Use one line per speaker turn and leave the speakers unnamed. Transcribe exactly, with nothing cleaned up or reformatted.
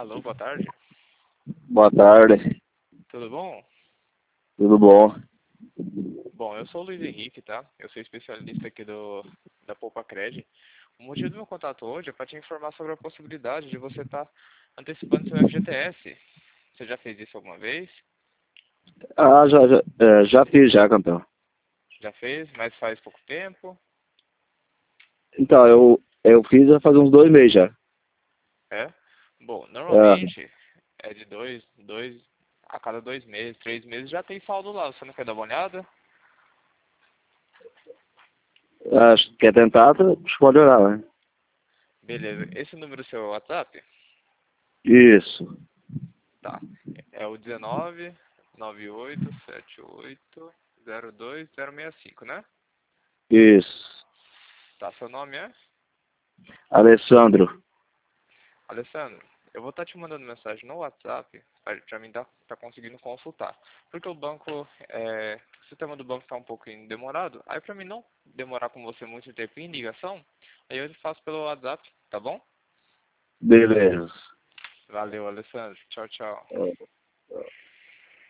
Alô, boa tarde.
Boa tarde,
Tudo bom?
tudo bom?
Bom, eu sou o Luiz Henrique, tá? Eu sou especialista aqui do da Poupa Cred. O motivo do meu contato hoje é para te informar sobre a possibilidade de você estar antecipando seu F G T S. Você já fez isso alguma vez?
Ah, já, já, é, já fiz já, campeão.
Já fez, mas faz pouco tempo?
Então, eu, eu fiz já faz uns dois meses já.
É? Bom,
É,
normalmente é de dois, dois a cada dois meses, três meses já tem saldo lá. Você não quer dar uma olhada?
acho que quer tentar, tu pode olhar, né?
Beleza. Esse número seu é o WhatsApp?
Isso,
Tá. É o dezenove, noventa e oito, setenta e oito, zero dois, zero seis cinco, né?
isso.
Tá, seu nome é?
Alessandro,
Alessandro, eu vou estar te mandando mensagem no WhatsApp para mim tá, tá conseguindo consultar. Porque o banco, é, o sistema do banco está um pouquinho demorado. Aí para mim não demorar com você muito tempo em ligação, aí eu faço pelo WhatsApp, tá bom?
beleza.
Valeu, Alessandro. Tchau, tchau.